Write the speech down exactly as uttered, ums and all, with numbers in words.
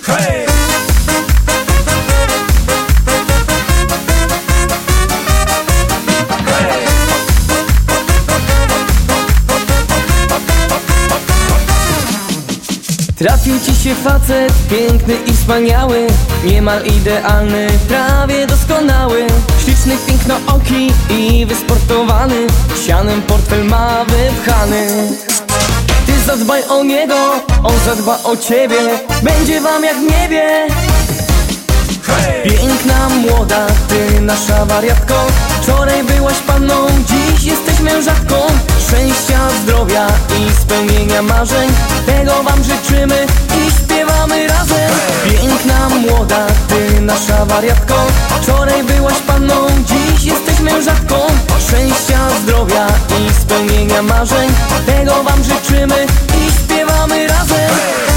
Hej! Trafił ci się facet piękny i wspaniały, niemal idealny, prawie doskonały. Śliczny, pięknooki i wysportowany, sianem portfel ma wypchany. Ty zadbaj o niego, on zadba o ciebie, będzie wam jak w niebie. Piękna, młoda, ty nasza wariatko, wczoraj byłaś panną, dziś jesteś mężatką. Szczęścia, zdrowia i spełnienia marzeń, tego wam życzymy i śpiewamy razem. Piękna, młoda, ty nasza wariatko, wczoraj byłaś panną, dziś jesteś mężatką. Szczęścia, zdrowia i spełnienia marzeń, tego wam życzymy i śpiewamy razem.